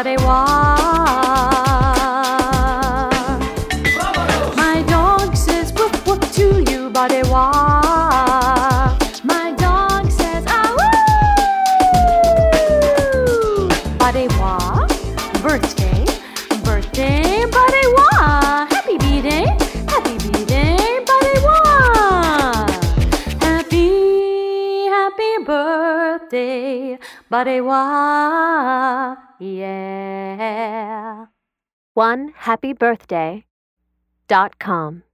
badewa. My dog says woof woof to you, badewa. My dog says ah woo. Badewa, birthday, birthday, badewa. Happy B-Day, happy B-Day, badewa. Happy birthday, badewa. Yeah. OneHappyBirthday.com